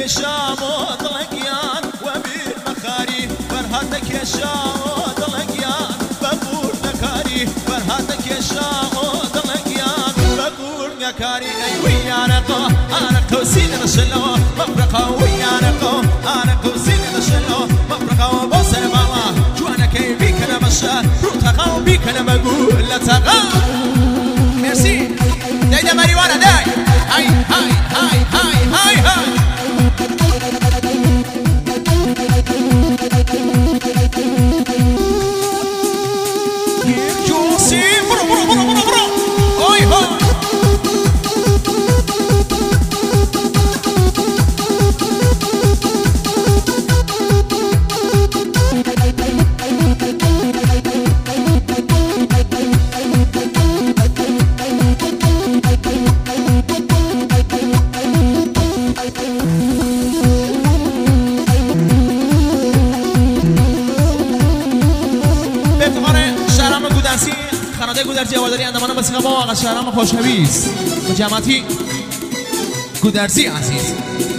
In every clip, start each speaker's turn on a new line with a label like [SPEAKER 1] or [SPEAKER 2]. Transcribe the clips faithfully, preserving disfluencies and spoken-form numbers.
[SPEAKER 1] الشام وطلقيان وبالمخاري فرهاتك يا شام وطلقيان بقول نكاري فرهاتك يا شام وطلقيان بقول نكاري أي ويا رقا أنا قوسين نشلو مفرقة ويا رقا أنا قوسين نشلو مفرقة وبوسر بالا جوانا كي بيك أنا بشا روتقا وبيك أنا بقول لا تقا ميرسي داي دا ماريوانا داي هاي هاي هاي هاي هاي هاي جوسي برو برو برو برو برو هاي هاي خانواده گودرزی آواداری اندمان بسیقه با آقا شهرام خوشحویز و جماعتی گودرزی عزیز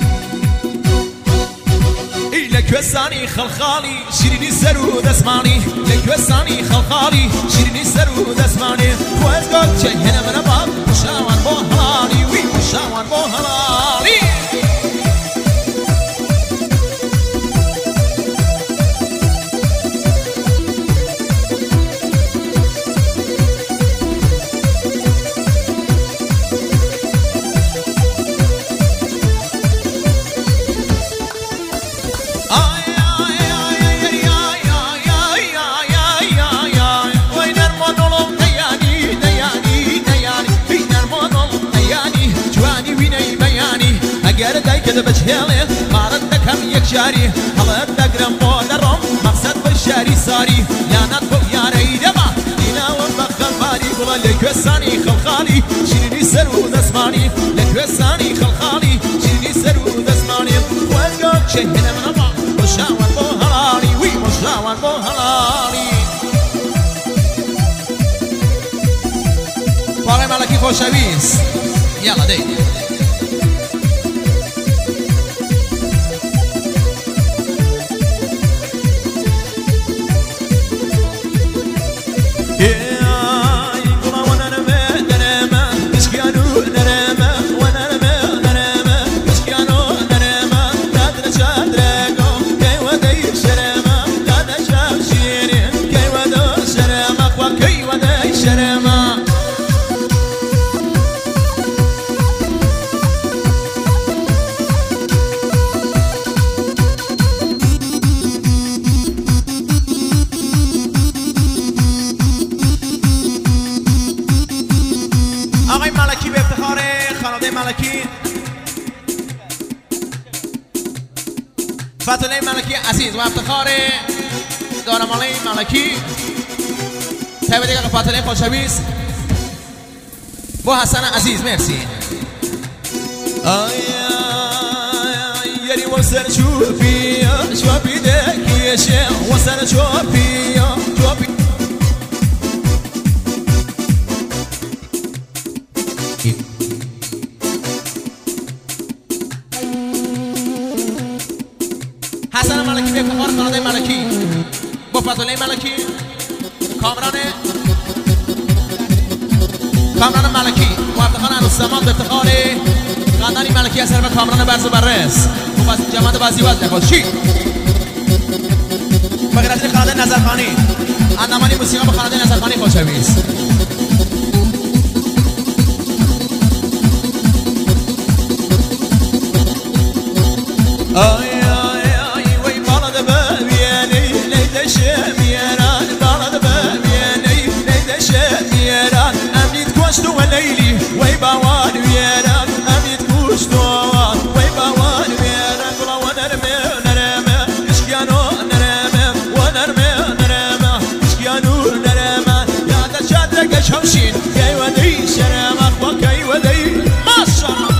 [SPEAKER 1] ای لکوستانی خلخالی شیرینی سرو دسمانی لکوستانی خلخالی شیرینی سرو دسمانی خوزگاه چه هنه من باب مشاوان با حلالی وی مشاوان با حلالی كذا بجهله ما ردكم يكشاري هلا دقرم بودرم مقصد بالشاري صاري يا نطق يا ريدما دينا ومبخل مالي قول لك وساني خلخالي شيرني سرو دسماني لك وساني خلخالي شيرني سرو دسماني وازقاك شهنا من الله مشاوان بوهلالي وي مشاوان بوهلالي باقي مالكي خوشويس يلا دي فتوله ملکی عزیز و افتخار دارماله ملکی تایب دیگه فتوله خوشویز با حسن عزیز مرسی آی آی یری وسر چوبی چوبی دکیشه وسر چوبی چوبی حسن ملکی به افتخار خانواده ملکی با فتوله ملکی کامران کامران ملکی و افتخار عروسزمان به افتخار خاندانی ملکی اثر و کامران برز و بررس و جماعت بازی وزن خوشی بغیر از این خانواده نظرخانی اندامانی موسیقی با خانواده نظرخانی خوشویز آی كوشتو وليلي ويباوان ويران أميت كوشتو ويباوان ويران قلا ونرمي نرمي إشكيانو نرمي ونرمي نرمي إشكيانو نرمي يا دا شادرك أشهوشين كي ودي شرمك وكي ودي ما شاء الله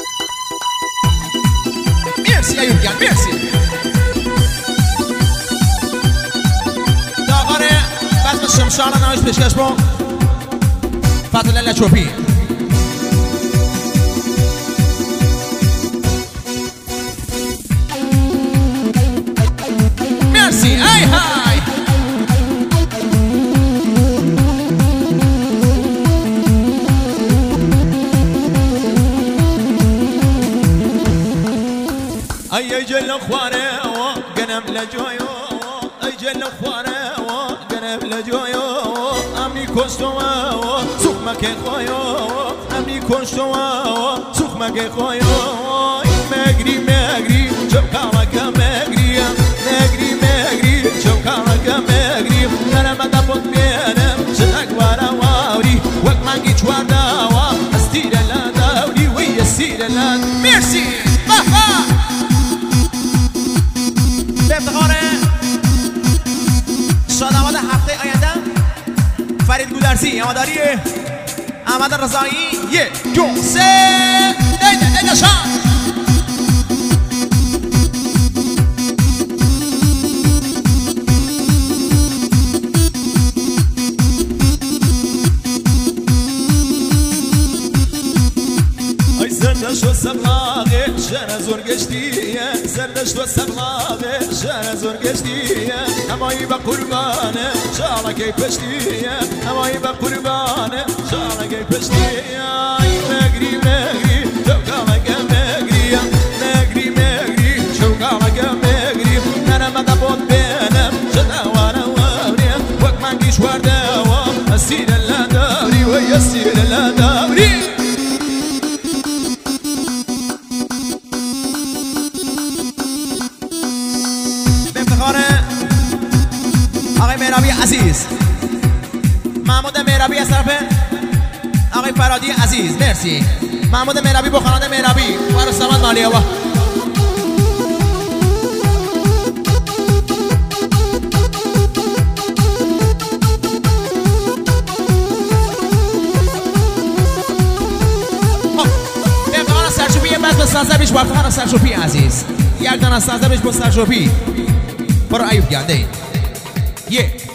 [SPEAKER 1] Merci, Ayurgan, merci. خوشحالا نوش پیشکش با فتح الله چوپی مرسی ای های ای جل خواره و گنم لجویو ای جل خواره و گنم لجویو امی کشتو و سوخ مکه خویو امی کشتو و سوخ مکه خویو مگری مگری چوکامکه مگری مگری مگری چوکامکه مگری نرم دبود بینم شتک وارا واوری وک منگی چوار داوا استیر لاداوری وی استیر لاد مرسی به افتخار شادآباد هفته آینده فرید گودرزی آماداری احمد رضایی یک دو سه دیده دیده شان زردش و سبلاغه شهر زور گشتیه زردش و سبلاغه شهر زور گشتیه همایی با قربانه شالکی پشتیه همایی با قربانه شالکی پشتیه مگری مگری چوکامکه مگری مگری مگری چوکامکه مگری نرم دبود بینم شدوانه واریم وک منگیش ورده و اسیر لداری و یسیر لداری آقای مهرابی عزیز محمود مهرابی از طرف آقای فرادی عزیز مرسی محمود مهرابی با خانواده مهرابی و رستمان مالی آوا به افتخار سرچوبی بس به سازده بیش با افتخار سرچوبی عزیز یک دان از سازده بیش با سرچوبی برو ایوب گرده Yeah.